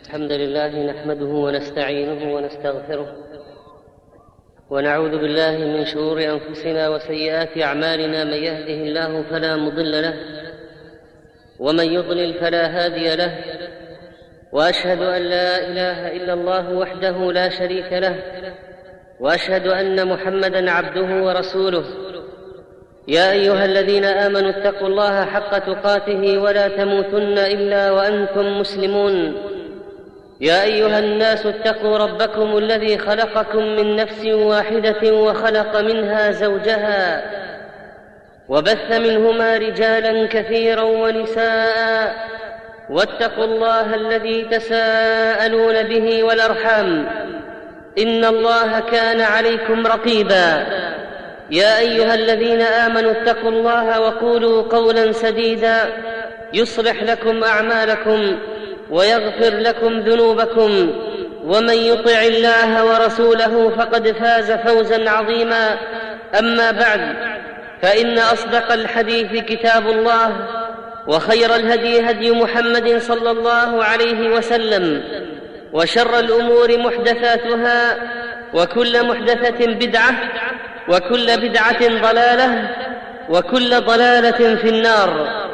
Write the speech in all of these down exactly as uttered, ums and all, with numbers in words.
الحمد لله نحمده ونستعينه ونستغفره ونعوذ بالله من شرور أنفسنا وسيئات أعمالنا. من يهده الله فلا مضل له ومن يضلل فلا هادي له، وأشهد أن لا إله إلا الله وحده لا شريك له، وأشهد أن محمدًا عبده ورسوله. يا أيها الذين آمنوا اتقوا الله حق تقاته ولا تموتن إلا وأنتم مسلمون. يا أيها الناس اتقوا ربكم الذي خلقكم من نفس واحدة وخلق منها زوجها وبث منهما رجالا كثيرا ونساء، واتقوا الله الذي تساءلون به والأرحام، إن الله كان عليكم رقيبا. يا أيها الذين آمنوا اتقوا الله وقولوا قولا سديدا يصلح لكم أعمالكم ويغفر لكم ذنوبكم، ومن يطع الله ورسوله فقد فاز فوزا عظيما. أما بعد، فإن أصدق الحديث كتاب الله، وخير الهدي هدي محمد صلى الله عليه وسلم، وشر الأمور محدثاتها، وكل محدثة بدعة، وكل بدعة ضلالة، وكل ضلالة في النار.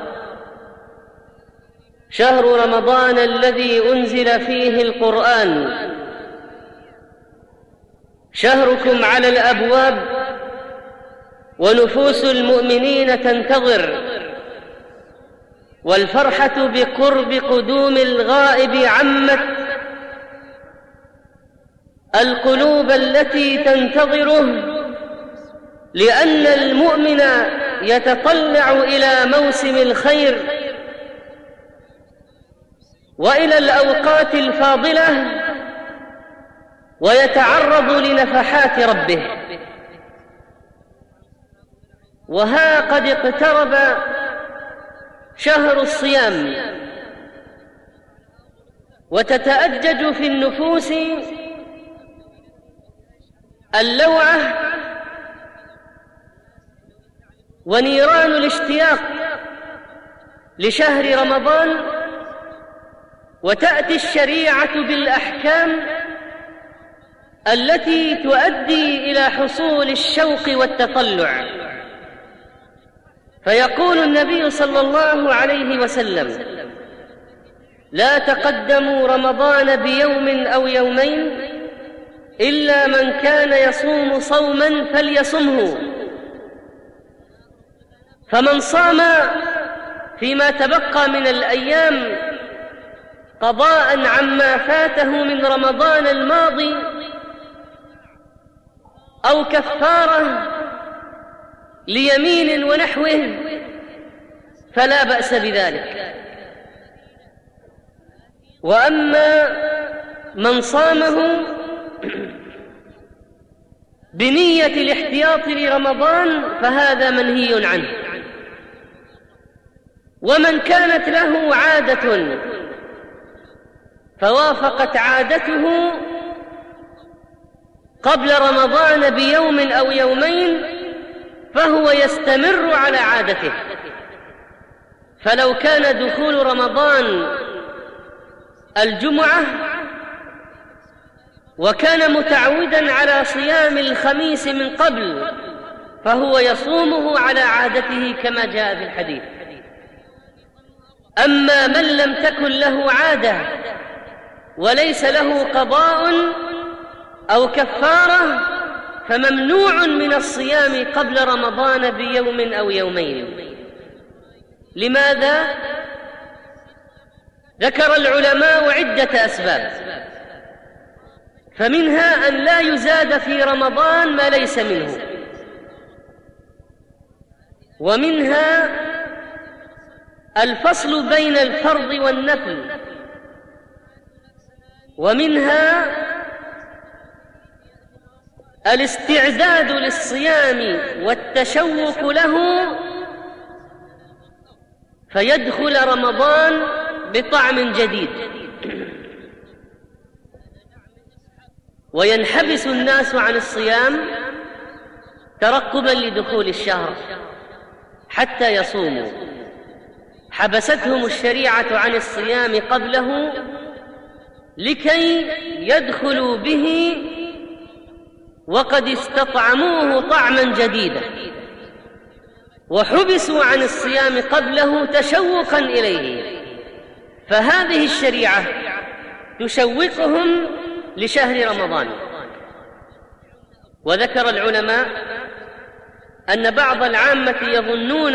شهر رمضان الذي أنزل فيه القرآن، شهركم على الأبواب، ونفوس المؤمنين تنتظر، والفرحة بقرب قدوم الغائب عمت القلوب التي تنتظره، لأن المؤمن يتطلع إلى موسم الخير وإلى الأوقات الفاضلة، ويتعرض لنفحات ربه. وها قد اقترب شهر الصيام، وتتأجج في النفوس اللوعة ونيران الاشتياق لشهر رمضان، وتأتي الشريعة بالأحكام التي تؤدي إلى حصول الشوق والتطلع. فيقول النبي صلى الله عليه وسلم: لا تقدموا رمضان بيوم أو يومين إلا من كان يصوم صوما فليصمه. فمن صام فيما تبقى من الأيام قضاء عما فاته من رمضان الماضي أو كفارة ليمين ونحوه فلا بأس بذلك. وأما من صامه بنية الاحتياط لرمضان فهذا منهي عنه. ومن كانت له عادة فوافقت عادته قبل رمضان بيوم أو يومين فهو يستمر على عادته. فلو كان دخول رمضان الجمعة وكان متعودا على صيام الخميس من قبل فهو يصومه على عادته كما جاء في الحديث. أما من لم تكن له عادة وليس له قضاء أو كفارة فممنوع من الصيام قبل رمضان بيوم أو يومين. لماذا؟ ذكر العلماء عدة أسباب، فمنها أن لا يزاد في رمضان ما ليس منه، ومنها الفصل بين الفرض والنفل، ومنها الاستعداد للصيام والتشوق له فيدخل رمضان بطعم جديد، وينحبس الناس عن الصيام ترقبا لدخول الشهر حتى يصوموا. حبستهم الشريعة عن الصيام قبله لكي يدخلوا به وقد استطعموه طعما جديدا وحبسوا عن الصيام قبله تشوقا إليه، فهذه الشريعة تشوقهم لشهر رمضان. وذكر العلماء أن بعض العامة يظنون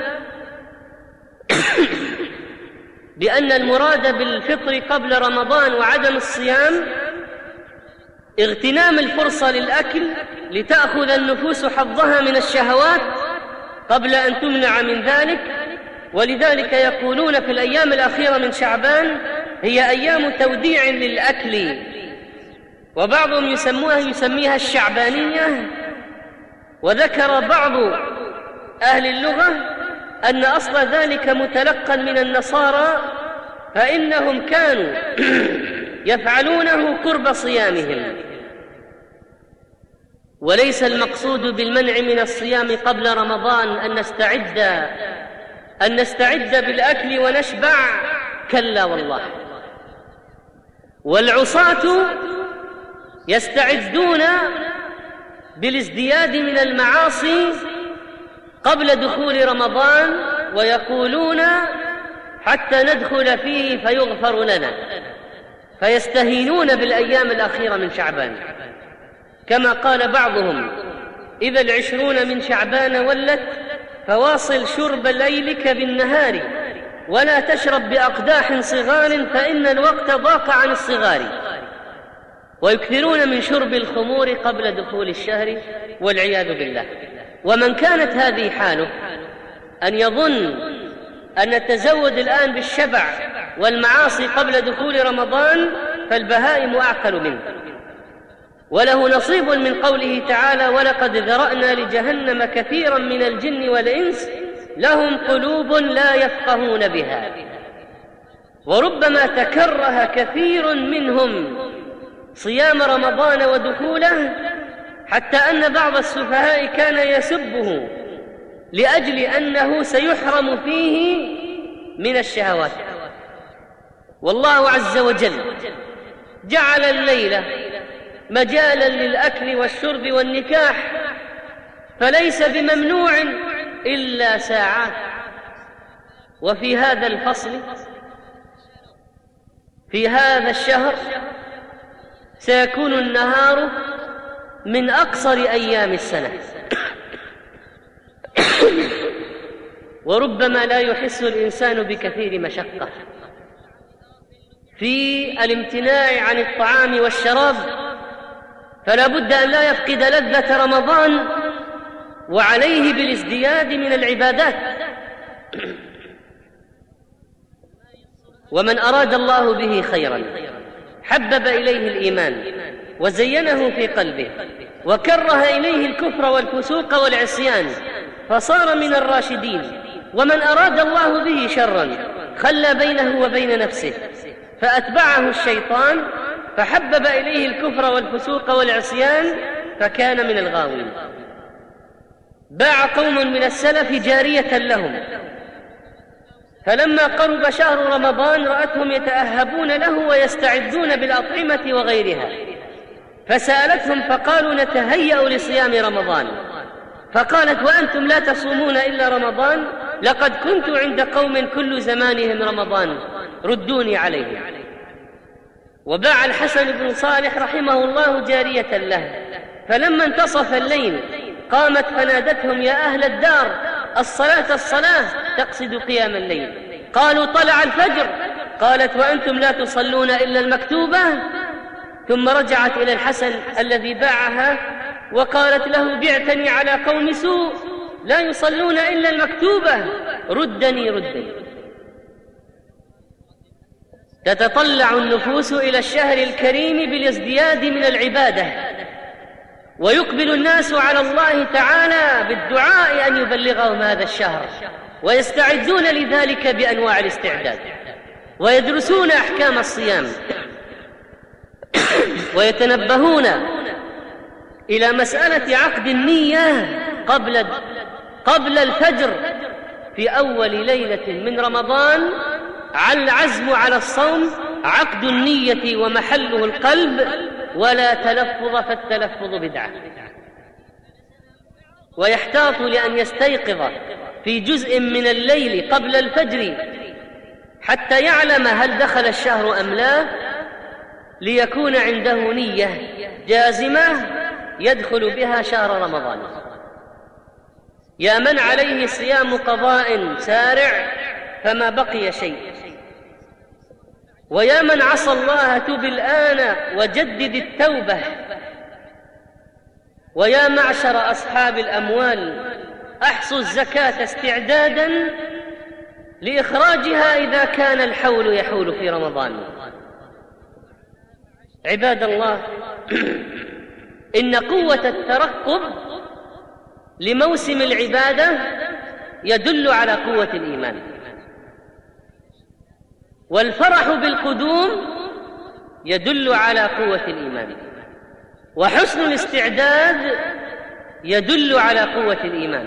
بأن المراد بالفطر قبل رمضان وعدم الصيام اغتنام الفرصة للأكل لتأخذ النفوس حظها من الشهوات قبل أن تمنع من ذلك، ولذلك يقولون في الأيام الأخيرة من شعبان هي أيام توديع للأكل، وبعضهم يسموها يسميها الشعبانية. وذكر بعض أهل اللغة أن أصل ذلك متلقا من النصارى، فإنهم كانوا يفعلونه قرب صيامهم، وليس المقصود بالمنع من الصيام قبل رمضان أن نستعد أن نستعد بالأكل ونشبع، كلا والله. والعصاة يستعدون بالازدياد من المعاصي قبل دخول رمضان ويقولون حتى ندخل فيه فيغفر لنا، فيستهينون بالأيام الأخيرة من شعبان، كما قال بعضهم: إذا العشرون من شعبان ولت فواصل شرب ليلك بالنهار ولا تشرب بأقداح صغار فإن الوقت ضاق عن الصغار. ويكثرون من شرب الخمور قبل دخول الشهر والعياذ بالله. ومن كانت هذه حاله أن يظن أن التزود الآن بالشبع والمعاصي قبل دخول رمضان فالبهائم أعقل منه، وله نصيب من قوله تعالى: ولقد ذرأنا لجهنم كثيرا من الجن والإنس لهم قلوب لا يفقهون بها. وربما تكره كثير منهم صيام رمضان ودخوله، حتى أن بعض السفهاء كان يسبه لأجل أنه سيحرم فيه من الشهوات. والله عز وجل جعل الليل مجالا للأكل والشرب والنكاح، فليس بممنوع إلا ساعات. وفي هذا الفصل في هذا الشهر سيكون النهار من أقصر أيام السنة، وربما لا يحس الإنسان بكثير مشقة في الامتناع عن الطعام والشراب، فلا بد أن لا يفقد لذة رمضان وعليه بالازدياد من العبادات. ومن أراد الله به خيرا حبب إليه الإيمان وزينه في قلبه وكره إليه الكفر والفسوق والعصيان فصار من الراشدين. ومن أراد الله به شرا خلى بينه وبين نفسه فأتبعه الشيطان فحبب إليه الكفر والفسوق والعصيان فكان من الغاوين. باع قوم من السلف جارية لهم، فلما قرب شهر رمضان رأتهم يتأهبون له ويستعدون بالأطعمة وغيرها، فسألتهم فقالوا: نتهيأ لصيام رمضان. فقالت: وأنتم لا تصومون إلا رمضان؟ لقد كنت عند قوم كل زمانهم رمضان، ردوني عليه. وباع الحسن بن صالح رحمه الله جارية له، فلما انتصف الليل قامت فنادتهم: يا أهل الدار، الصلاة الصلاة، تقصد قيام الليل. قالوا: طلع الفجر. قالت: وأنتم لا تصلون إلا المكتوبة؟ ثم رجعت إلى الحسن الذي باعها وقالت له: بعتني على قوم سوء لا يصلون إلا المكتوبة، ردني ردني. تتطلع النفوس إلى الشهر الكريم بالازدياد من العبادة، ويقبل الناس على الله تعالى بالدعاء أن يبلغهم هذا الشهر، ويستعدون لذلك بأنواع الاستعداد، ويدرسون أحكام الصيام، ويتنبهون إلى مسألة عقد النية قبل قبل الفجر في أول ليلة من رمضان، على العزم على الصوم عقد النية ومحله القلب، ولا تلفظ فالتلفظ بدعة. ويحتاط لأن يستيقظ في جزء من الليل قبل الفجر حتى يعلم هل دخل الشهر أم لا، ليكون عنده نية جازمة يدخل بها شهر رمضان. يا من عليه صيام قضاء سارع فما بقي شيء، ويا من عصى الله تب الآن وجدد التوبة، ويا معشر أصحاب الأموال أحصوا الزكاة استعدادا لإخراجها إذا كان الحول يحول في رمضان. عباد الله، إن قوة الترقب لموسم العبادة يدل على قوة الإيمان، والفرح بالقدوم يدل على قوة الإيمان، وحسن الاستعداد يدل على قوة الإيمان.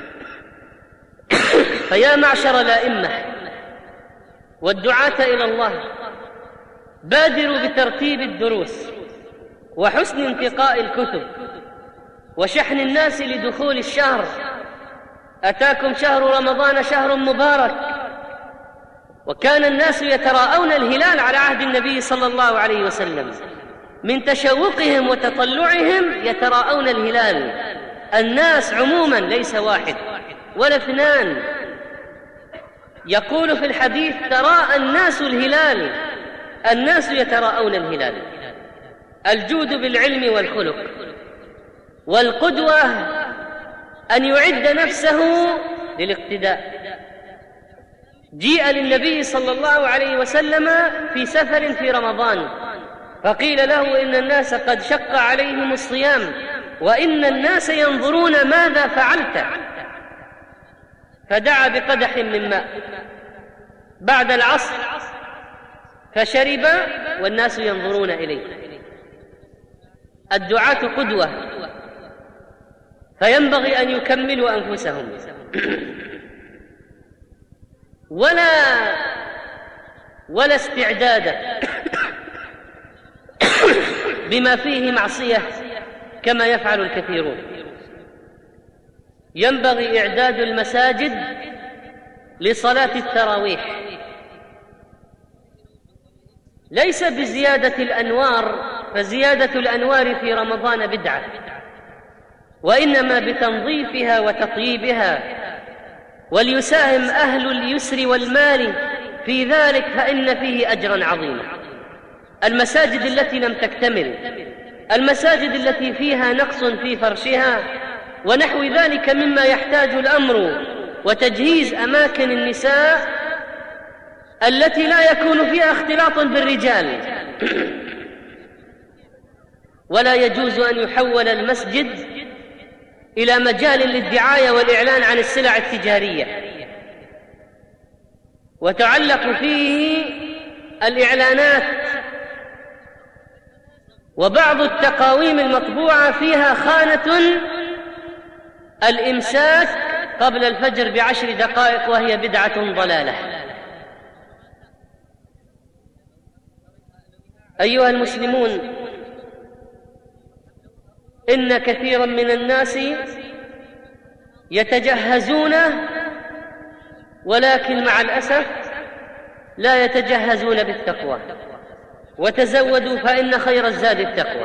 فيا معشر الأئمة والدعاة إلى الله، بادروا بترتيب الدروس وحسن انتقاء الكتب وشحن الناس لدخول الشهر. أتاكم شهر رمضان شهر مبارك، وكان الناس يتراءون الهلال على عهد النبي صلى الله عليه وسلم، من تشوقهم وتطلعهم يتراءون الهلال. الناس عموما ليس واحد ولا اثنان، يقول في الحديث تراءى الناس الهلال، الناس يتراءون الهلال. الجود بالعلم والخلق، والقدوة أن يعد نفسه للاقتداء. جيء للنبي صلى الله عليه وسلم في سفر في رمضان، فقيل له إن الناس قد شق عليهم الصيام، وإن الناس ينظرون ماذا فعلت، فدعا بقدح من ماء بعد العصر فشرب والناس ينظرون إليه. الدعاة قدوة، فينبغي أن يكملوا أنفسهم، ولا ولا استعداد بما فيه معصية كما يفعل الكثيرون. ينبغي إعداد المساجد لصلاة التراويح، ليس بزيادة الأنوار، فزيادة الأنوار في رمضان بدعة، وإنما بتنظيفها وتطييبها. وليساهم أهل اليسر والمال في ذلك، فإن فيه أجرا عظيما. المساجد التي لم تكتمل، المساجد التي فيها نقص في فرشها ونحو ذلك مما يحتاج الأمر، وتجهيز أماكن النساء التي لا يكون فيها اختلاط بالرجال. ولا يجوز أن يحول المسجد إلى مجال للدعاية والإعلان عن السلع التجارية، وتعلق فيه الإعلانات، وبعض التقاويم المطبوعة فيها خانة الإمساك قبل الفجر بعشر دقائق، وهي بدعة ضلالة. أيها المسلمون، إن كثيرا من الناس يتجهزون، ولكن مع الأسف لا يتجهزون بالتقوى. وتزودوا فإن خير الزاد التقوى.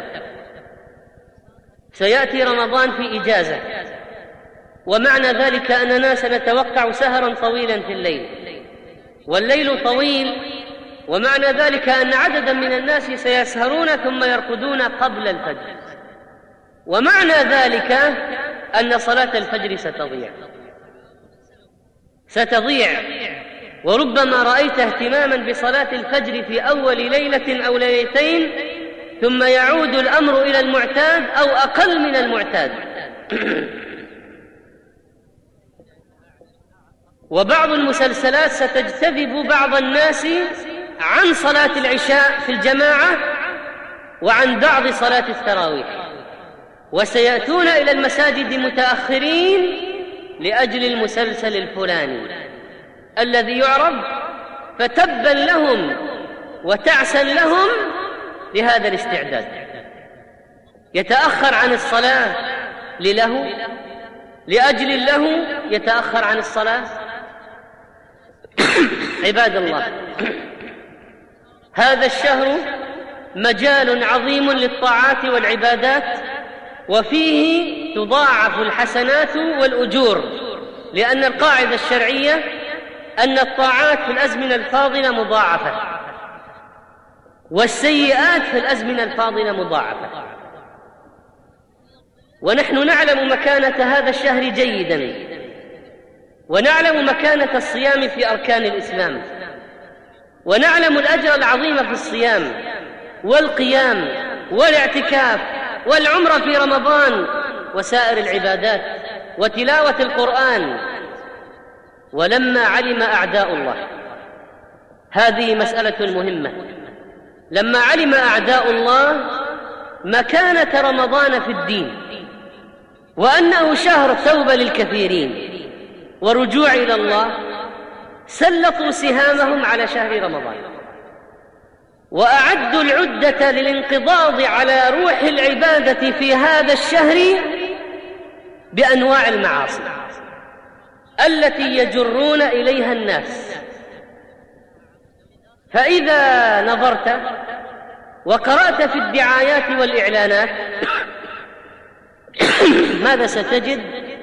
سيأتي رمضان في إجازة، ومعنى ذلك أننا سنتوقع سهرا طويلا في الليل، والليل طويل، ومعنى ذلك أن عددا من الناس سيسهرون ثم يرقدون قبل الفجر، ومعنى ذلك أن صلاة الفجر ستضيع ستضيع وربما رأيت اهتماما بصلاة الفجر في أول ليلة أو ليلتين، ثم يعود الأمر إلى المعتاد أو أقل من المعتاد. وبعض المسلسلات ستجتذب بعض الناس عن صلاة العشاء في الجماعة وعن بعض صلاة التراويح، وسيأتون إلى المساجد متأخرين لأجل المسلسل الفلاني الذي يعرض، فتبا لهم وتعسا لهم لهذا الاستعداد. يتأخر عن الصلاة لله، لأجل له يتأخر عن الصلاة. عباد الله، هذا الشهر مجال عظيم للطاعات والعبادات، وفيه تضاعف الحسنات والأجور، لأن القاعدة الشرعية أن الطاعات في الأزمنة الفاضلة مضاعفة، والسيئات في الأزمنة الفاضلة مضاعفة. ونحن نعلم مكانة هذا الشهر جيدا، ونعلم مكانة الصيام في أركان الإسلام، ونعلم الأجر العظيم في الصيام والقيام والاعتكاف والعمرة في رمضان وسائر العبادات وتلاوة القرآن. ولما علم أعداء الله، هذه مسألة مهمة، لما علم أعداء الله مكانة رمضان في الدين، وأنه شهر توبة للكثيرين ورجوع إلى الله، سلطوا سهامهم على شهر رمضان، وأعدوا العدة للانقضاض على روح العبادة في هذا الشهر بأنواع المعاصي التي يجرون إليها الناس. فإذا نظرت وقرأت في الدعايات والإعلانات ماذا ستجد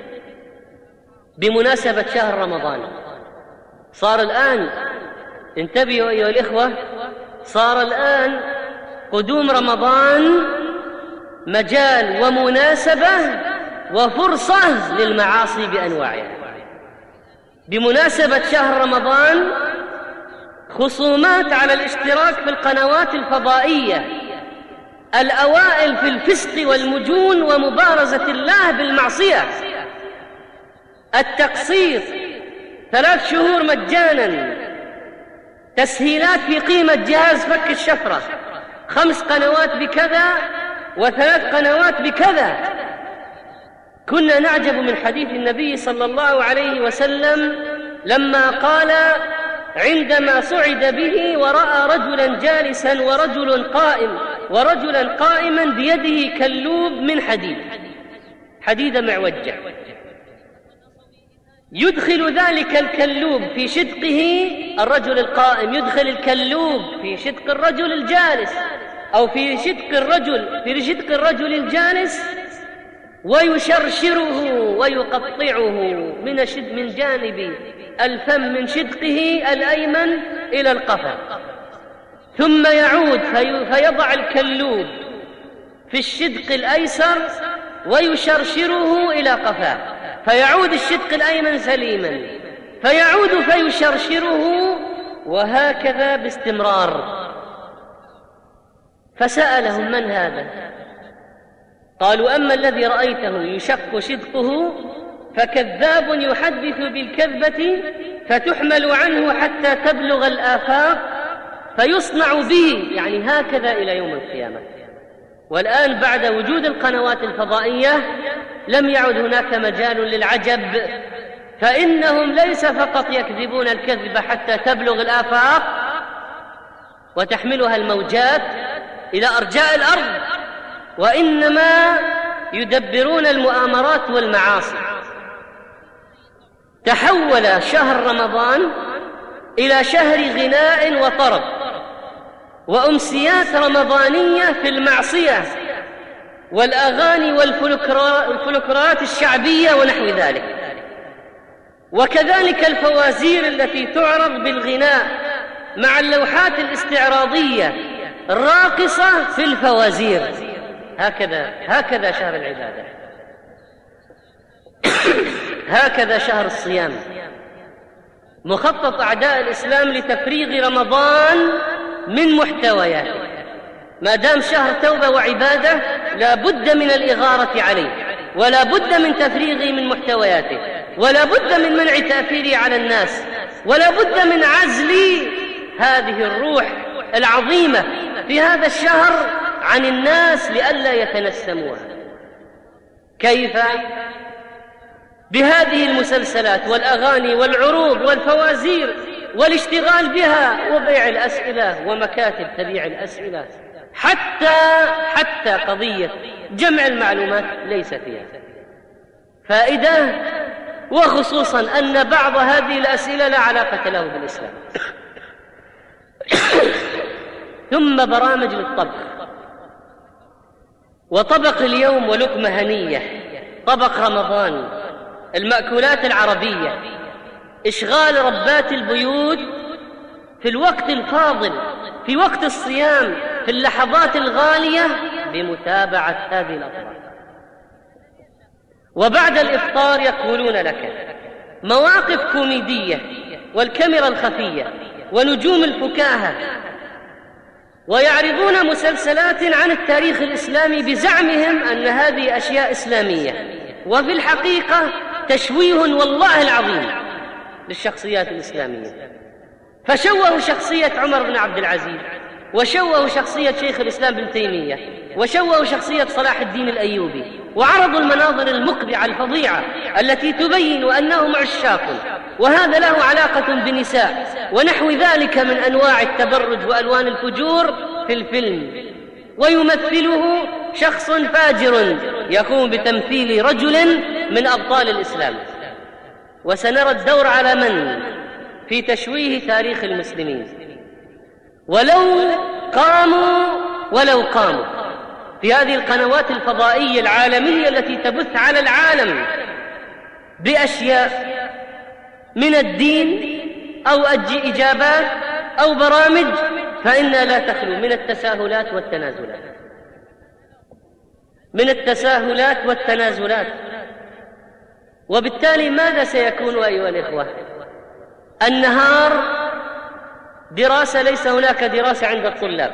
بمناسبة شهر رمضان؟ صار الآن، انتبهوا أيها الإخوة، صار الآن قدوم رمضان مجال ومناسبة وفرصة للمعاصي بأنواعها. بمناسبة شهر رمضان خصومات على الاشتراك في القنوات الفضائية، الأوائل في الفسق والمجون ومبارزة الله بالمعصية، التقسيط ثلاث شهور مجانا، تسهيلات في قيمة جهاز فك الشفرة، خمس قنوات بكذا وثلاث قنوات بكذا. كنا نعجب من حديث النبي صلى الله عليه وسلم لما قال عندما صعد به ورأى رجلا جالسا ورجل قائم ورجلا قائما بيده كلوب من حديد، حديدة معوجة، يدخل ذلك الكلوب في شدقه الرجل القائم، يدخل الكلوب في شدق الرجل الجالس، أو في شدق الرجل في شدق الرجل الجالس، ويشرشره ويقطعه من شد من جانب الفم من شدقه الأيمن إلى القفا، ثم يعود في فيضع الكلوب في الشدق الأيسر ويشرشره إلى قفاه، فيعود الشدق الأيمن سليما، فيعود فيشرشره، وهكذا باستمرار. فسألهم من هذا؟ قالوا أما الذي رأيته يشق شدقه فكذاب يحدث بالكذبة فتحمل عنه حتى تبلغ الآفاق فيصنع به، يعني هكذا إلى يوم القيامة. والآن بعد وجود القنوات الفضائية لم يعد هناك مجال للعجب، فإنهم ليس فقط يكذبون الكذب حتى تبلغ الآفاق وتحملها الموجات إلى أرجاء الأرض، وإنما يدبرون المؤامرات والمعاصي. تحول شهر رمضان إلى شهر غناء وطرب وأمسيات رمضانية في المعصية والأغاني والفلكلورات الشعبية ونحو ذلك، وكذلك الفوازير التي تعرض بالغناء مع اللوحات الاستعراضية الراقصة في الفوازير. هكذا هكذا شهر العبادة، هكذا شهر الصيام. مخطط أعداء الإسلام لتفريغ رمضان من محتوياته. ما دام شهر توبة وعبادة لا بد من الإغارة عليه، ولا بد من تفريغه من محتوياته، ولا بد من منع تأثيره على الناس، ولا بد من عزل هذه الروح العظيمة في هذا الشهر عن الناس لئلا يتنسموها. كيف؟ بهذه المسلسلات والأغاني والعروض والفوازير والاشتغال بها وبيع الأسئلة ومكاتب تبيع الأسئلة، حتى حتى قضية جمع المعلومات ليس فيها فائدة، وخصوصا أن بعض هذه الأسئلة لا علاقة له بالإسلام. ثم برامج للطبخ، وطبق اليوم ولقمة هنية، طبق رمضان، المأكولات العربية، إشغال ربات البيوت في الوقت الفاضل، في وقت الصيام، في اللحظات الغالية، بمتابعة هذه الأطباق. وبعد الإفطار يقولون لك مواقف كوميدية والكاميرا الخفية ونجوم الفكاهة، ويعرضون مسلسلات عن التاريخ الإسلامي بزعمهم أن هذه أشياء إسلامية، وفي الحقيقة تشويه والله العظيم للشخصيات الإسلامية. فشوهوا شخصية عمر بن عبد العزيز، وشوهوا شخصية شيخ الإسلام بن تيمية، وشوهوا شخصية صلاح الدين الأيوبي، وعرضوا المناظر المقبعة الفظيعة التي تبين أنهم عشاق، وهذا له علاقة بنساء ونحو ذلك من أنواع التبرج وألوان الفجور في الفيلم، ويمثله شخص فاجر يقوم بتمثيل رجل من أبطال الإسلام. وسنرى الدور على من في تشويه تاريخ المسلمين. ولو قاموا ولو قاموا في هذه القنوات الفضائية العالمية التي تبث على العالم بأشياء من الدين أو إجابات أو برامج، فإنها لا تخلو من التساهلات والتنازلات من التساهلات والتنازلات وبالتالي ماذا سيكون أيها الإخوة؟ النهار دراسة، ليس هناك دراسة عند الطلاب.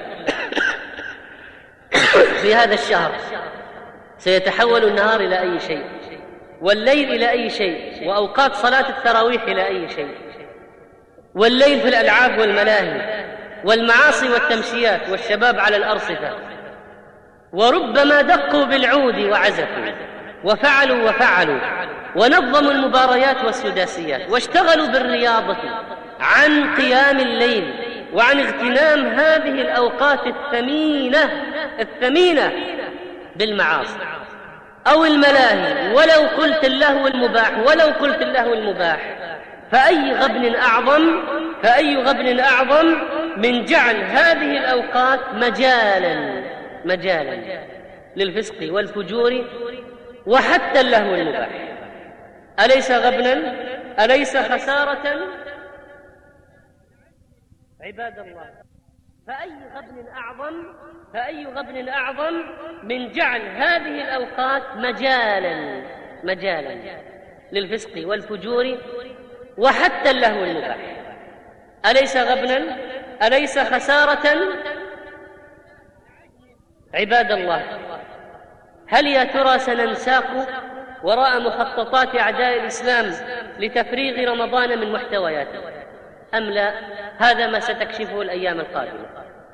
في هذا الشهر سيتحول النهار إلى أي شيء، والليل إلى أي شيء، وأوقات صلاة التراويح إلى أي شيء، والليل في الألعاب والملاهي والمعاصي والتمشيات والشباب على الأرصفة. وربما دقوا بالعود وعزفوا وفعلوا وفعلوا ونظموا المباريات والسداسيات واشتغلوا بالرياضة عن قيام الليل وعن اغتنام هذه الأوقات الثمينة الثمينة بالمعاصي أو الملاهي، ولو قلت اللهو المباح ولو قلت اللهو المباح فأي غبن أعظم فأي غبن أعظم من جعل هذه الأوقات مجالا مجالا للفسق والفجور وحتى اللهو المباح. أليس غبنا؟ أليس خسارة؟ عباد الله، فأي غبن أعظم فأي غبن أعظم من جعل هذه الأوقات مجالا مجالا للفسق والفجور وحتى اللهو المباح. أليس غبنا؟ أليس خسارة؟ عباد الله، هل يا ترى سننساق وراء مخططات أعداء الإسلام لتفريغ رمضان من محتوياته أم لا؟ هذا ما ستكشفه الأيام القادمة.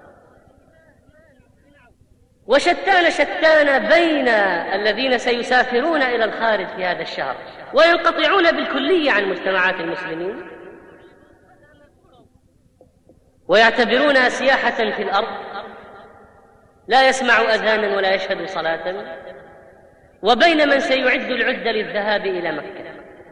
وشتان شتان بين الذين سيسافرون إلى الخارج في هذا الشهر وينقطعون بالكلية عن مجتمعات المسلمين ويعتبرونها سياحة في الأرض، لا يسمع أذانا ولا يشهد صلاة، وبين من سيعد العدة للذهاب إلى مكة.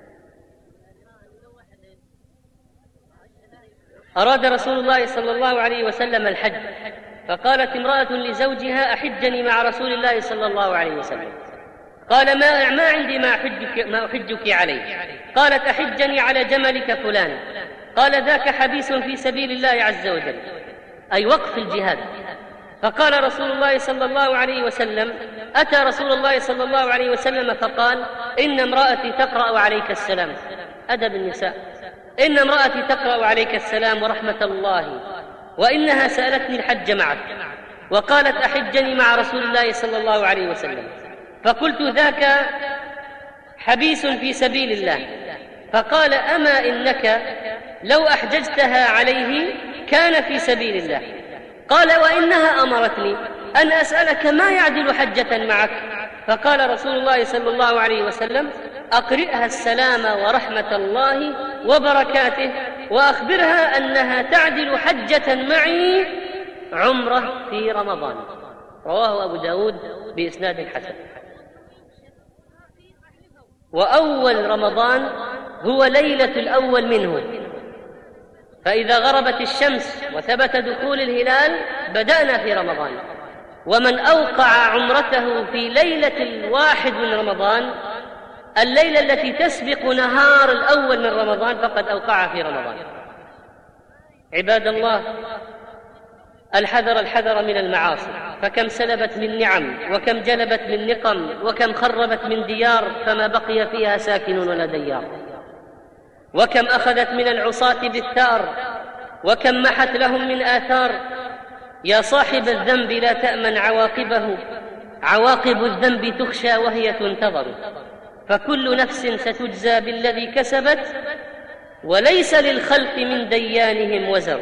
أراد رسول الله صلى الله عليه وسلم الحج، فقالت امرأة لزوجها أحجني مع رسول الله صلى الله عليه وسلم. قال ما ما عندي ما أحجك, ما أحجك عليه. قالت أحجني على جملك فلان. قال ذاك حبيس في سبيل الله عز وجل، أي وقف الجهاد. فقال رسول الله صلى الله عليه وسلم أتى رسول الله صلى الله عليه وسلم فقال إن امرأتي تقرأ عليك السلام. أدب النساء. إن امرأتي تقرأ عليك السلام ورحمة الله، وإنها سألتني الحج معك، وقالت أحجني مع رسول الله صلى الله عليه وسلم. فقلت ذاك حبيس في سبيل الله. فقال أما إنك لو أحججتها عليه كان في سبيل الله. قال وإنها أمرتني أن أسألك ما يعدل حجة معك. فقال رسول الله صلى الله عليه وسلم أقرئها السلام ورحمة الله وبركاته وأخبرها أنها تعدل حجة معي عمرة في رمضان. رواه أبو داود بإسناد حسن. وأول رمضان هو ليلة الأول منه، فإذا غربت الشمس وثبت دخول الهلال بدأنا في رمضان. ومن أوقع عمرته في ليلة الواحد من رمضان، الليلة التي تسبق نهار الأول من رمضان، فقد أوقع في رمضان. عباد الله، الحذر الحذر من المعاصي، فكم سلبت من نعم، وكم جلبت من نقم، وكم خربت من ديار فما بقي فيها ساكن ولا ديار، وكم أخذت من العصاة بالثار، وكم محت لهم من آثار. يا صاحب الذنب لا تأمن عواقبه، عواقب الذنب تخشى وهي تنتظر، فكل نفس ستجزى بالذي كسبت، وليس للخلق من ديانهم وزر.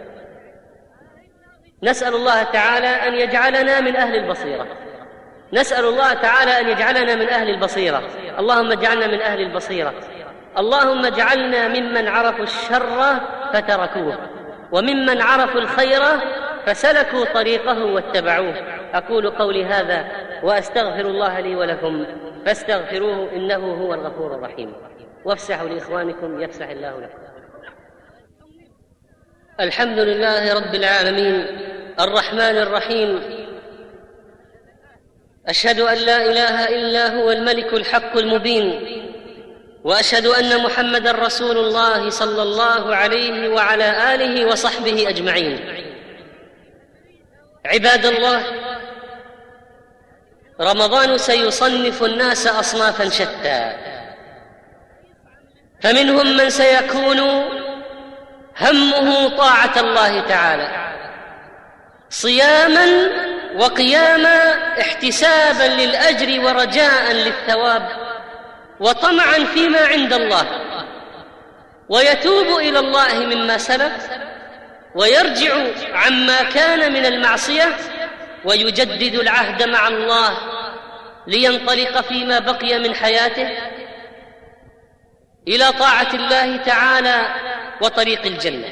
نسأل الله تعالى أن يجعلنا من أهل البصيرة، نسأل الله تعالى أن يجعلنا من أهل البصيرة. اللهم اجعلنا من أهل البصيرة. اللهم اجعلنا ممن عرفوا الشر فتركوه، وممن عرفوا الخير فسلكوا طريقه واتبعوه. أقول قولي هذا وأستغفر الله لي ولكم فاستغفروه إنه هو الغفور الرحيم. وافسحوا لإخوانكم يفسح الله لكم. الحمد لله رب العالمين الرحمن الرحيم، أشهد أن لا إله إلا هو الملك الحق المبين، وأشهد أن محمدًا رسول الله صلى الله عليه وعلى آله وصحبه أجمعين. عباد الله، رمضان سيصنف الناس أصنافا شتى، فمنهم من سيكون همه طاعة الله تعالى صياما وقياما، احتسابا للأجر ورجاء للثواب وطمعا فيما عند الله، ويتوب إلى الله مما سلف، ويرجع عما كان من المعصية، ويجدد العهد مع الله لينطلق فيما بقي من حياته إلى طاعة الله تعالى وطريق الجنة.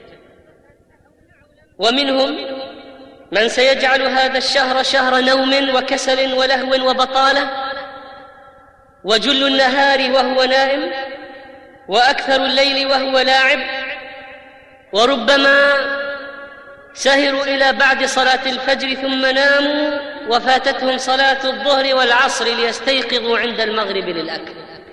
ومنهم من سيجعل هذا الشهر شهر نوم وكسل ولهو وبطالة، وجل النهار وهو نائم، وأكثر الليل وهو لاعب، وربما سهروا إلى بعد صلاة الفجر ثم ناموا وفاتتهم صلاة الظهر والعصر ليستيقظوا عند المغرب للأكل.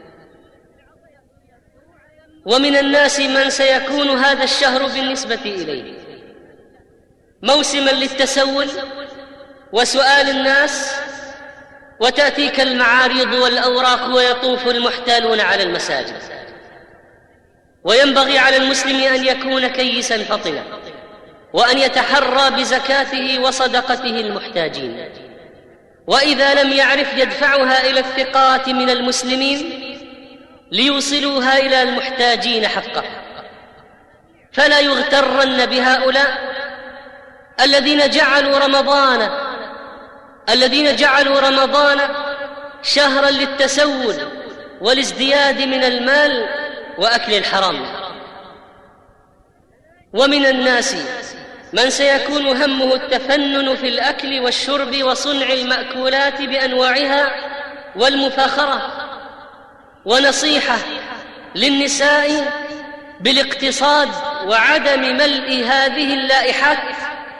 ومن الناس من سيكون هذا الشهر بالنسبة إليه موسما للتسول وسؤال الناس، وتأتيك المعاريض والأوراق ويطوف المحتالون على المساجد. وينبغي على المسلم أن يكون كيسا فطنا، وأن يتحرى بزكاته وصدقته المحتاجين، وإذا لم يعرف يدفعها إلى الثقات من المسلمين ليوصلوها إلى المحتاجين حقه. فلا يغترن بهؤلاء الذين جعلوا رمضان الذين جعلوا رمضان شهرا للتسول والازدياد من المال وأكل الحرام. ومن الناس من سيكون همه التفنن في الأكل والشرب وصنع المأكولات بأنواعها والمفاخرة، ونصيحة للنساء بالاقتصاد وعدم ملء هذه اللائحات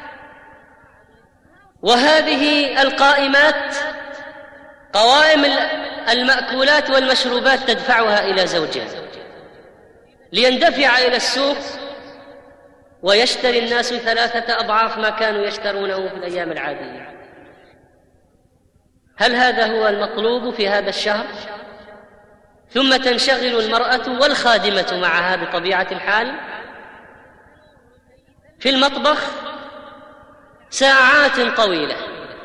وهذه القائمات، قوائم المأكولات والمشروبات تدفعها إلى زوجها ليندفع إلى السوق ويشتري الناس ثلاثة أضعاف ما كانوا يشترونه في الأيام العادية. هل هذا هو المطلوب في هذا الشهر؟ ثم تنشغل المرأة والخادمة معها بطبيعة الحال في المطبخ ساعات طويلة،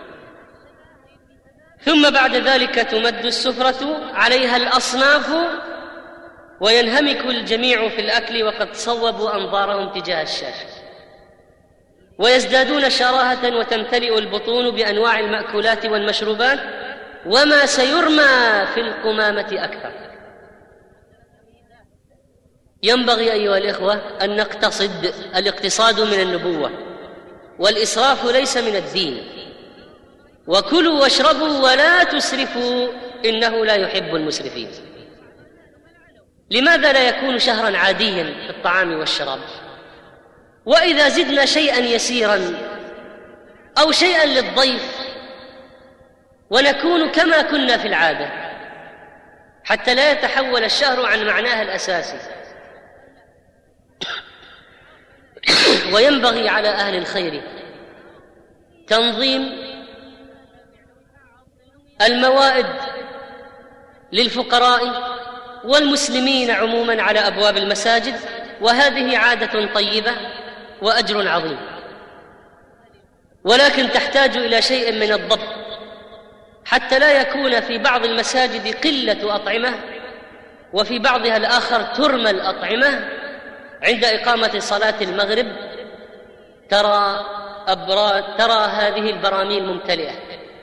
ثم بعد ذلك تمد السفرة عليها الأصناف وينهمك الجميع في الأكل وقد صوبوا أنظارهم تجاه الشاشة، ويزدادون شراهة وتمتلئ البطون بأنواع المأكولات والمشروبات، وما سيرمى في القمامة أكثر. ينبغي أيها الإخوة أن نقتصد. الاقتصاد من النبوة، والإسراف ليس من الدين. وكلوا واشربوا ولا تسرفوا إنه لا يحب المسرفين. لماذا لا يكون شهرا عاديا في الطعام والشراب؟ وإذا زدنا شيئا يسيرا أو شيئا للضيف ونكون كما كنا في العادة، حتى لا يتحول الشهر عن معناه الأساسي. وينبغي على أهل الخير تنظيم الموائد للفقراء والمسلمين عموما على أبواب المساجد، وهذه عادة طيبة وأجر عظيم، ولكن تحتاج إلى شيء من الضبط حتى لا يكون في بعض المساجد قلة أطعمة وفي بعضها الآخر ترمى الأطعمة. عند إقامة صلاة المغرب ترى أبراد ترى هذه البراميل ممتلئة.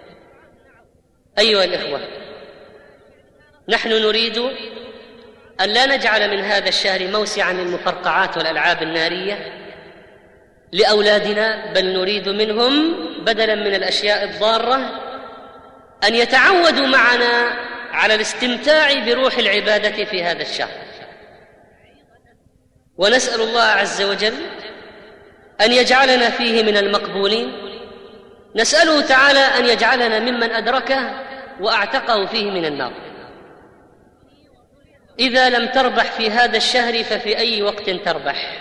أيها الإخوة، نحن نريد أن لا نجعل من هذا الشهر موسعا للمفرقعات والألعاب النارية لأولادنا، بل نريد منهم بدلا من الأشياء الضارة أن يتعودوا معنا على الاستمتاع بروح العبادة في هذا الشهر. ونسأل الله عز وجل أن يجعلنا فيه من المقبولين. نسأله تعالى أن يجعلنا ممن أدركه وأعتقه فيه من النار. إذا لم تربح في هذا الشهر ففي أي وقت تربح؟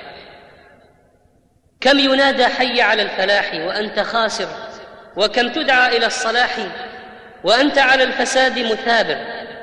كم ينادى حي على الفلاح وأنت خاسر، وكم تدعى إلى الصلاح وأنت على الفساد مثابر.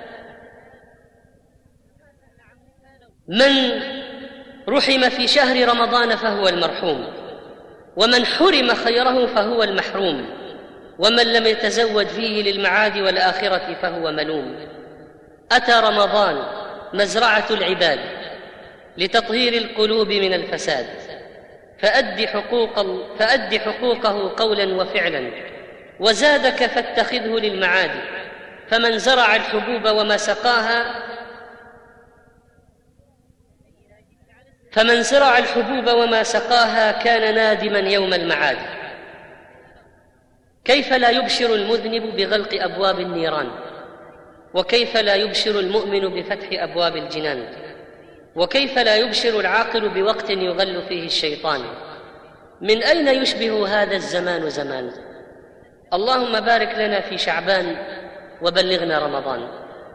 من رحم في شهر رمضان فهو المرحوم، ومن حرم خيره فهو المحروم، ومن لم يتزود فيه للمعاد والآخرة فهو ملوم. أتى رمضان مزرعة العباد لتطهير القلوب من الفساد، فأد حقوق فأد حقوقه قولا وفعلا، وزادك فاتخذه للمعاد. فمن زرع الحبوب وما سقاها فمن زرع الحبوب وما سقاها كان نادما يوم المعاد. كيف لا يبشر المذنب بغلق أبواب النيران؟ وكيف لا يبشر المؤمن بفتح أبواب الجنان؟ وكيف لا يبشر العاقل بوقت يغل فيه الشيطان؟ من أين يشبه هذا الزمان زمان؟ اللهم بارك لنا في شعبان وبلغنا رمضان.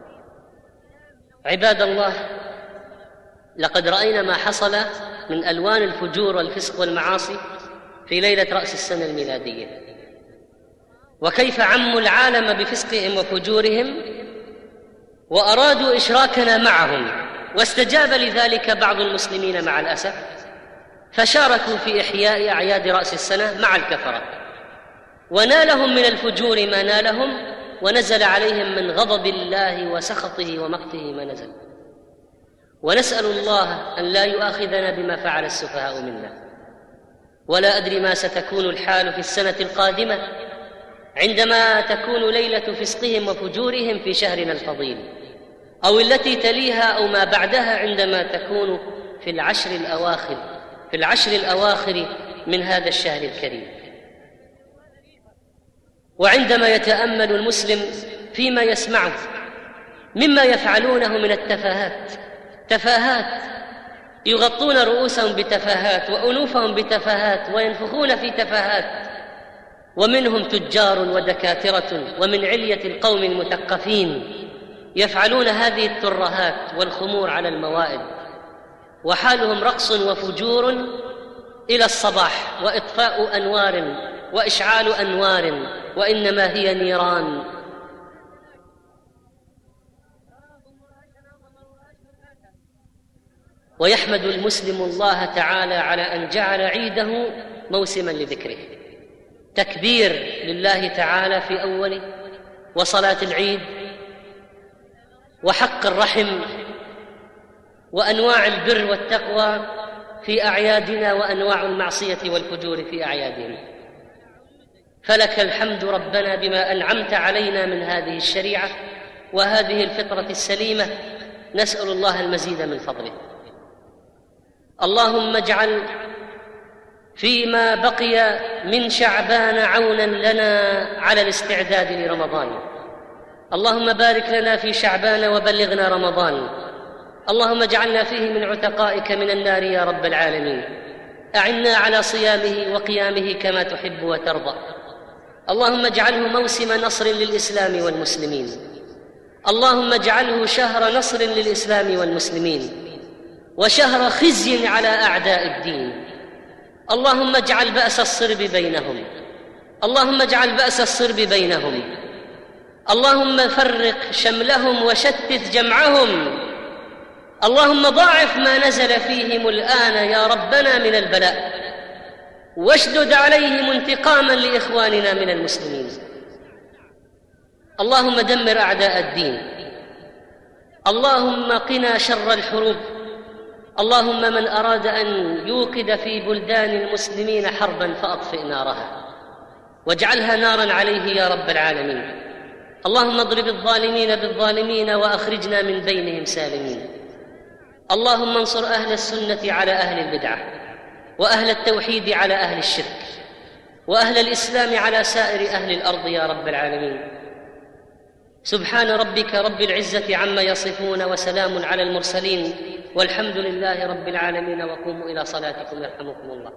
عباد الله، لقد رأينا ما حصل من ألوان الفجور والفسق والمعاصي في ليلة رأس السنة الميلادية، وكيف عموا العالم بفسقهم وفجورهم وأرادوا إشراكنا معهم، واستجاب لذلك بعض المسلمين مع الأسف، فشاركوا في إحياء أعياد رأس السنة مع الكفرة، ونالهم من الفجور ما نالهم، ونزل عليهم من غضب الله وسخطه ومقته ما نزل. ونسأل الله أن لا يؤاخذنا بما فعل السفهاء منا. ولا أدري ما ستكون الحال في السنة القادمة عندما تكون ليلة فسقهم وفجورهم في شهرنا الفضيل، أو التي تليها أو ما بعدها عندما تكون في العشر الأواخر في العشر الأواخر من هذا الشهر الكريم. وعندما يتأمل المسلم فيما يسمعه مما يفعلونه من التفاهات، تفاهات يغطون رؤوسهم بتفاهات وأنوفهم بتفاهات وينفخون في تفاهات، ومنهم تجار ودكاترة ومن علية القوم المثقفين يفعلون هذه الترهات والخمور على الموائد، وحالهم رقص وفجور إلى الصباح، وإطفاء أنوار وإشعال أنوار، وإنما هي نيران. ويحمد المسلم الله تعالى على أن جعل عيده موسما لذكره، تكبير لله تعالى في أوله، وصلاة العيد، وحق الرحم، وأنواع البر والتقوى في أعيادنا، وأنواع المعصية والفجور في أعيادنا. فلك الحمد ربنا بما أنعمت علينا من هذه الشريعة وهذه الفطرة السليمة. نسأل الله المزيد من فضله. اللهم اجعل فيما بقي من شعبان عونا لنا على الاستعداد لرمضان. اللهم بارك لنا في شعبان وبلغنا رمضان. اللهم اجعلنا فيه من عتقائك من النار يا رب العالمين. أعنا على صيامه وقيامه كما تحب وترضى. اللهم اجعله موسم نصر للإسلام والمسلمين. اللهم اجعله شهر نصر للإسلام والمسلمين وشهر خزي على أعداء الدين. اللهم اجعل بأس الصرب بينهم. اللهم اجعل بأس الصرب بينهم. اللهم فرق شملهم وشتت جمعهم. اللهم ضاعف ما نزل فيهم الآن يا ربنا من البلاء، واشدد عليهم انتقاما لإخواننا من المسلمين. اللهم دمر أعداء الدين. اللهم قنا شر الحروب. اللهم من أراد أن يوقد في بلدان المسلمين حربا فأطفئ نارها واجعلها نارا عليه يا رب العالمين. اللهم اضرب الظالمين بالظالمين وأخرجنا من بينهم سالمين. اللهم انصر أهل السنة على أهل البدعة، وأهل التوحيد على أهل الشرك، وأهل الإسلام على سائر أهل الأرض يا رب العالمين. سبحان ربك رب العزة عما يصفون، وسلام على المرسلين، والحمد لله رب العالمين. وقوموا إلى صلاتكم يرحمكم الله.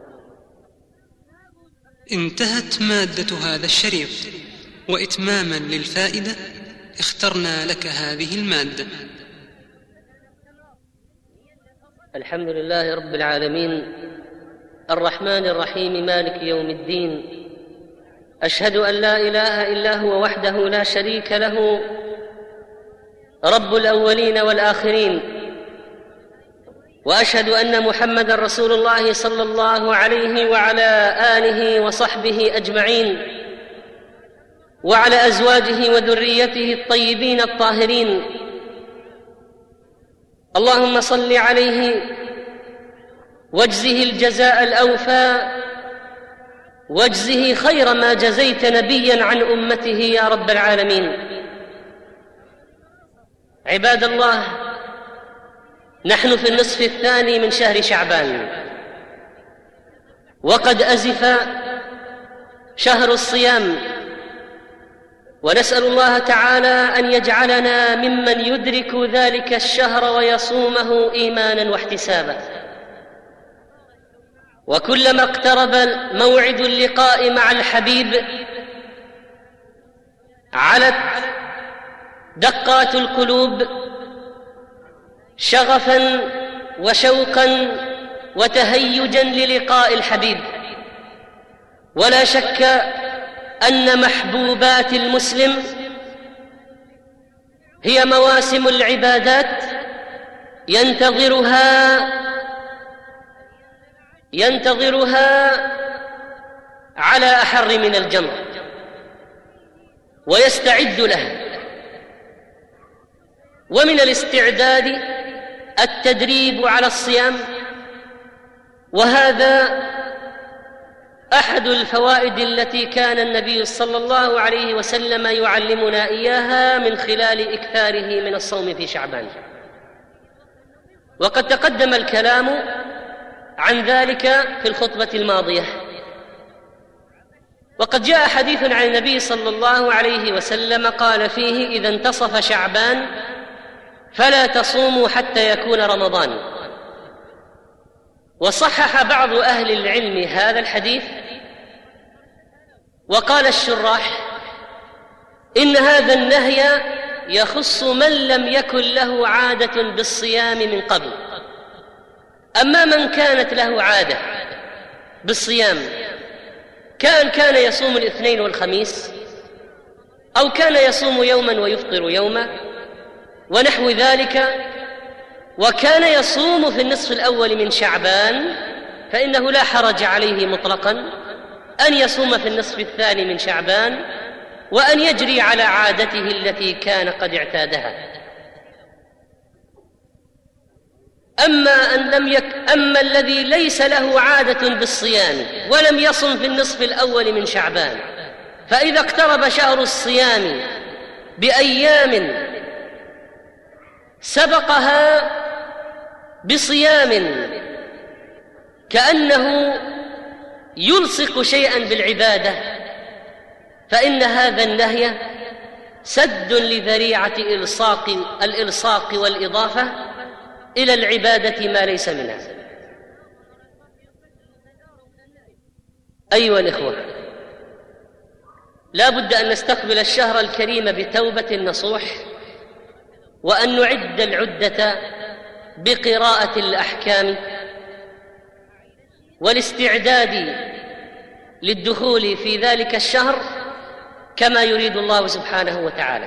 انتهت مادة هذا الشريط، وإتماما للفائدة اخترنا لك هذه المادة. الحمد لله رب العالمين الرحمن الرحيم مالك يوم الدين. أشهد أن لا إله إلا هو وحده لا شريك له، رب الأولين والآخرين. وأشهد أن محمدًا رسول الله صلى الله عليه وعلى آله وصحبه أجمعين، وعلى أزواجه وذريته الطيبين الطاهرين. اللهم صل عليه واجزه الجزاء الأوفى، واجزه خير ما جزيت نبيا عن أمته يا رب العالمين. عباد الله، نحن في النصف الثاني من شهر شعبان، وقد أزف شهر الصيام، ونسأل الله تعالى أن يجعلنا ممن يدرك ذلك الشهر ويصومه إيمانا واحتسابا. وكلما اقترب موعد اللقاء مع الحبيب علت دقات القلوب شغفا وشوقا وتهيجا للقاء الحبيب. ولا شك أن محبوبات المسلم هي مواسم العبادات ينتظرها ينتظرها على أحر من الجمر ويستعد لها. ومن الاستعداد التدريب على الصيام، وهذا أحد الفوائد التي كان النبي صلى الله عليه وسلم يعلمنا إياها من خلال إكثاره من الصوم في شعبان. وقد تقدم الكلام عن ذلك في الخطبة الماضية. وقد جاء حديث عن النبي صلى الله عليه وسلم قال فيه: إذا انتصف شعبان فلا تصوموا حتى يكون رمضان. وصحح بعض أهل العلم هذا الحديث، وقال الشراح إن هذا النهي يخص من لم يكن له عادة بالصيام من قبل. أما من كانت له عادة بالصيام، كان كان يصوم الاثنين والخميس، أو كان يصوم يوما ويفطر يوما ونحو ذلك، وكان يصوم في النصف الأول من شعبان، فإنه لا حرج عليه مطلقا أن يصوم في النصف الثاني من شعبان، وأن يجري على عادته التي كان قد اعتادها. أما, أن لم يك أما الذي ليس له عادة بالصيام ولم يصم في النصف الأول من شعبان، فإذا اقترب شهر الصيام بأيام سبقها بصيام كأنه يلصق شيئا بالعبادة، فإن هذا النهي سد لذريعة إلصاق الإلصاق والإضافة إلى العبادة ما ليس منها. أيها الإخوة، لا بد أن نستقبل الشهر الكريم بتوبة نصوح، وأن نعد العدة بقراءة الأحكام والاستعداد للدخول في ذلك الشهر كما يريد الله سبحانه وتعالى.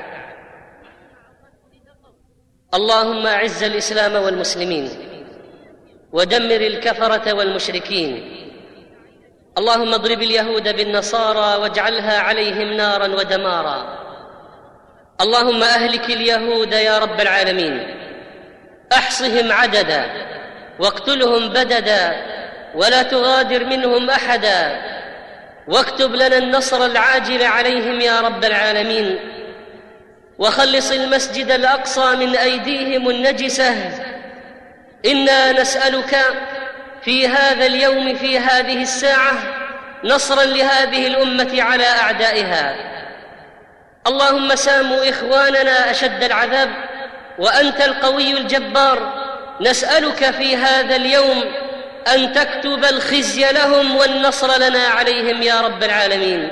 اللهم أعز الإسلام والمسلمين ودمر الكفرة والمشركين. اللهم اضرب اليهود بالنصارى واجعلها عليهم نارا ودمارا. اللهم أهلك اليهود يا رب العالمين، أحصهم عددا واقتلهم بددا ولا تغادر منهم أحدا، واكتب لنا النصر العاجل عليهم يا رب العالمين، وخلص المسجد الأقصى من أيديهم النجسة. إنا نسألك في هذا اليوم في هذه الساعة نصرا لهذه الأمة على أعدائها. اللهم ساموا إخواننا أشد العذاب، وأنت القوي الجبار. نسألك في هذا اليوم أن تكتب الخزي لهم والنصر لنا عليهم يا رب العالمين.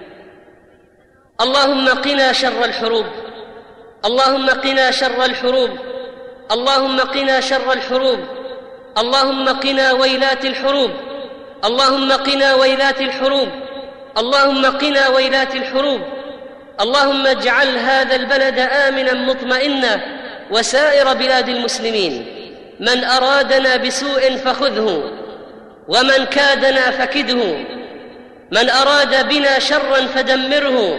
اللهم قنا شر الحروب، اللهم قنا شر الحروب، اللهم قنا شر الحروب، اللهم قنا ويلات الحروب، اللهم قنا ويلات الحروب، اللهم قنا ويلات الحروب. اللهم اجعل هذا البلد آمنا مطمئنا وسائر بلاد المسلمين. من أرادنا بسوء فخذه، ومن كادنا فكده، من أراد بنا شرا فدمره.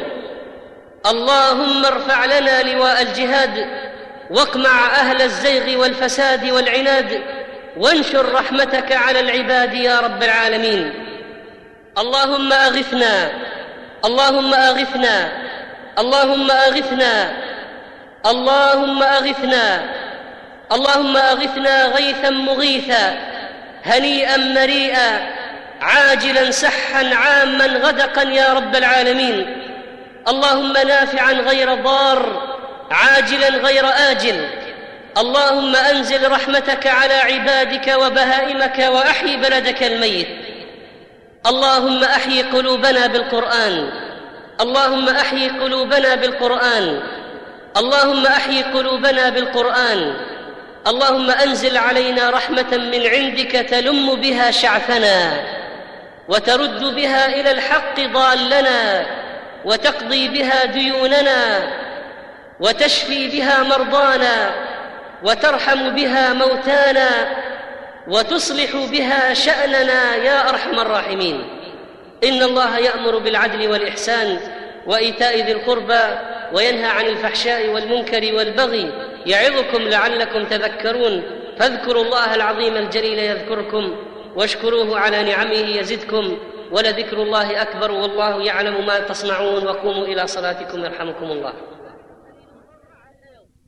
اللهم ارفع لنا لواء الجهاد، واقمع أهل الزيغ والفساد والعناد، وانشر رحمتك على العباد يا رب العالمين. اللهم أغثنا، اللهم أغثنا، اللهم أغثنا، اللهم أغثنا، اللهم أغثنا غيثا مغيثا هنيئا مريئا عاجلا سحا عاما غدقا يا رب العالمين. اللهم نافعا غير ضار عاجلا غير آجل. اللهم أنزل رحمتك على عبادك وبهائمك وأحيي بلدك الميت. اللهم أحيي قلوبنا بالقرآن، اللهم أحيي قلوبنا بالقرآن، اللهم أحيي قلوبنا بالقرآن. اللهم أنزل علينا رحمة من عندك تلم بها شعثنا، وترد بها إلى الحق ضالنا، وتقضي بها ديوننا، وتشفي بها مرضانا، وترحم بها موتانا، وتصلح بها شأننا يا أرحم الراحمين. إن الله يأمر بالعدل والإحسان وإيتاء ذي القربى وينهى عن الفحشاء والمنكر والبغي، يعظكم لعلكم تذكرون. فاذكروا الله العظيم الجليل يذكركم، واشكروه على نعمه يزدكم، ولذكر الله أكبر والله يعلم ما تصنعون. وقوموا إلى صلاتكم يرحمكم الله.